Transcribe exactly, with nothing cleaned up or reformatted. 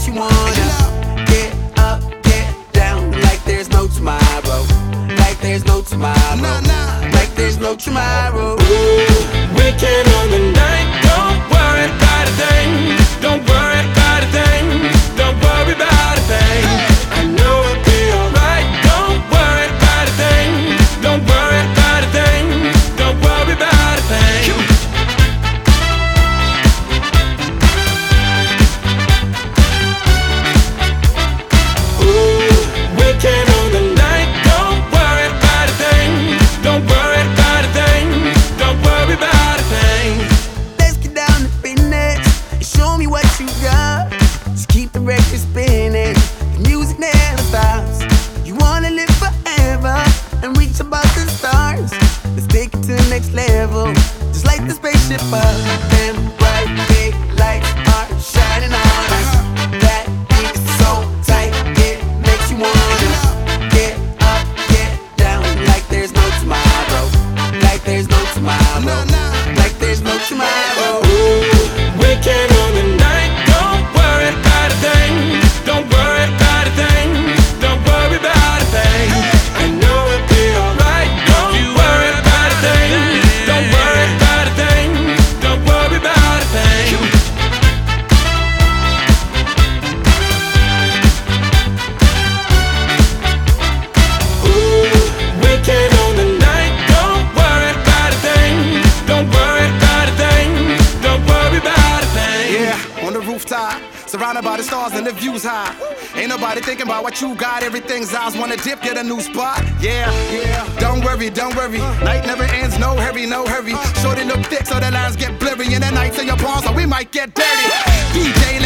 you wanna get up, get down, like there's no tomorrow, like there's no tomorrow, like there's no tomorrow. Weekend on the night, don't worry about a thing, don't worry about a thing, don't worry about a thing. I know it'll be alright, don't worry about a thing, don't worry about a thing, don't worry about a thing. Ooh, weekend on the night, don't worry about a thing, don't worry about a thing, don't worry about a thing. Let's get down to business and show me what you got. Just keep the record spinning, the music never stops. You wanna live forever and reach above the stars. Let's take it to the next level, just like the spaceship up. Them bright big lights are shining on us. That beat is so tight, it makes you wanna get up, get down, like there's no tomorrow, like there's no tomorrow, like there's no tomorrow. Weekend on the night, don't worry about a thing, don't worry about a thing, don't worry about a thing. I know it'll be alright, don't you worry about a thing, don't worry about a thing, don't worry about a thing. Ooh, weekend on the night, don't worry about a thing, don't worry about a thing, don't worry about a thing. Yeah, on the rooftop, surrounded by the stars and the views high. Ain't nobody thinking about what you got, everything's ours. Wanna dip, get a new spot. Yeah, yeah. Don't worry, don't worry. Night never ends, no hurry, no hurry. Shorty look thick so the lines get blurry. In the nights in your palms, so we might get dirty. D J